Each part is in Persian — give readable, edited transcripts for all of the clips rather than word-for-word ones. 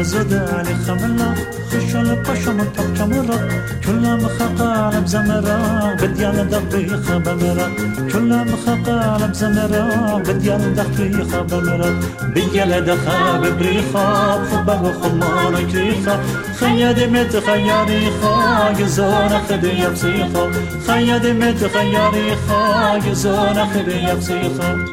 زوداني خملا خشل بشم طب كمرة كل مخقال بزمرة بديان دقيق بمرة كل مخقال بزمرة بديان دقيق بمرة بيال دخا ببريخا خبا وخمان كريخا خياد مت خياري خا يزون خدي بصيخا خياد مت خياري خا يزون خدي بصيخا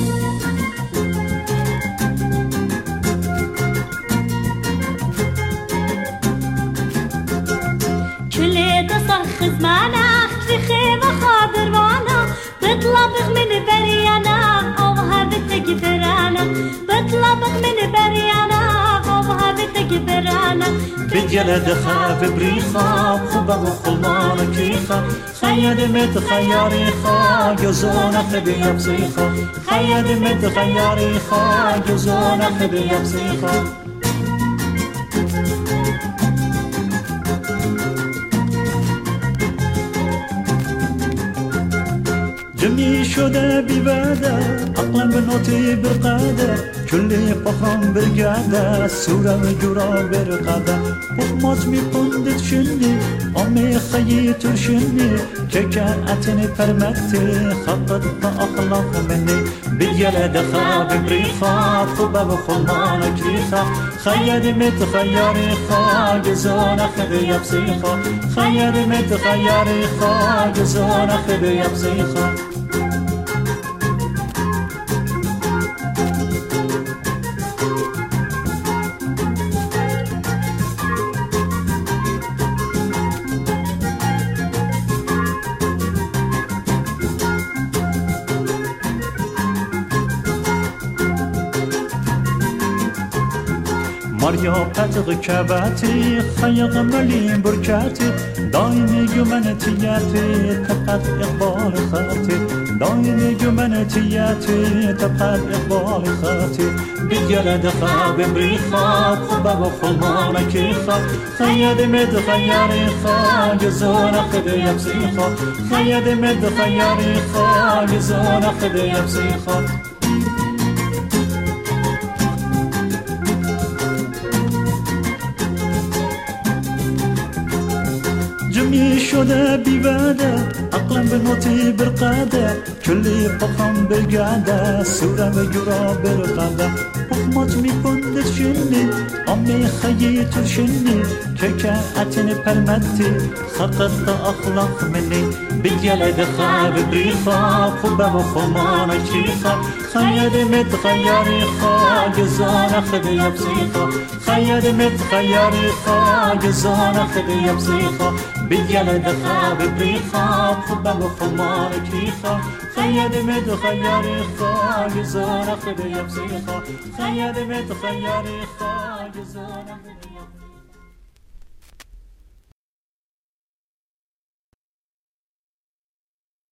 خزمانا شيخي وخابر وانا بطلبك من بريانا اوها بتقدرانا بطلبك من بريانا اوها بتقدرانا بجل دخا بريخا خبا وخلمان كيخا خياد مت خياري خا يزون خدي بصيخا خياد مت خياري خا يزون خدي بصيخا جمعي شده بباده عقلا بنوتي برقاده كل فخرم برقاده سورة وجورا برقاده بقمات مي قندت شني أمي خييت شني كيكا أتني فرمتي خطط أخلاق مني بيلا دخا ببريخا خبا بخلمان كريخا خياد مت خياري خا جزون خدي بصيخا خياد مت خياري خا جزون خدي بصيخا ماريا پتق كباتي خيق مليم بركاتي دايم جمنتياتي تبقى إقبال خاتي دايم جمنتياتي تبقى إقبال خاتي بيجل دخا بمريخا خبا وخلمان كيخا خياد مد خياري خا جزون خدي بصيخا خياد مد خياري خا جزون خدي بصيخا جمعي شده بباده عقلا بنوتي برقاده كل فخم برقاده سورة وجورا برقاده بقمات مي كندت شني أمي خييت شني كيكا أتني برمتي خطط أخلاق مني بيال دخا ببريخا خبا وخمان كيخا خياد مت خياري خا جزون خدي بصيخا خياد مت خياري خا جزون خدي بصيخا بيال دخا ببريخا خبا وخمان كيخا خياد مت خياري خا جزون خدي بصيخا خياد مت خياري خا جزون خدي